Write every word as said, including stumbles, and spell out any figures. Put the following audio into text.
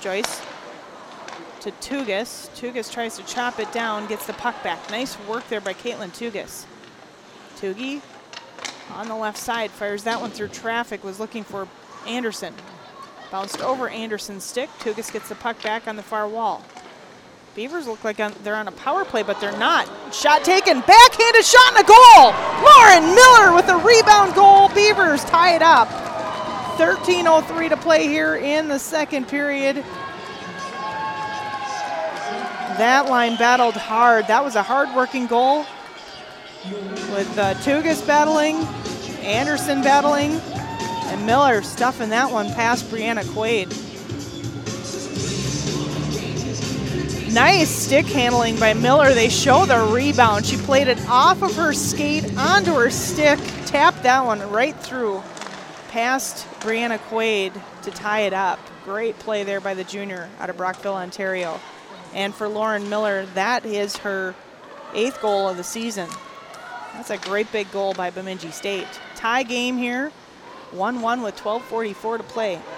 Joyce to Tugas. Tugas tries to chop it down, gets the puck back. Nice work there by Caitlin Tugas. Tugi on the left side, fires that one through traffic, was looking for Anderson. Bounced over Anderson's stick. Tugas gets the puck back on the far wall. Beavers look like on, they're on a power play, but they're not. Shot taken, backhanded shot and a goal! Lauren Miller with a rebound goal. Beavers tie it up. thirteen oh three to play here in the second period. That line battled hard. That was a hard-working goal with uh, Tugas battling, Anderson battling, and Miller stuffing that one past Brianna Quaid. Nice stick handling by Miller. They show the rebound. She played it off of her skate onto her stick, tapped that one right through past Brianna Quaid to tie it up. Great play there by the junior out of Brockville, Ontario. And for Lauren Miller, that is her eighth goal of the season. That's a great big goal by Bemidji State. Tie game here, one one with twelve forty-four to play.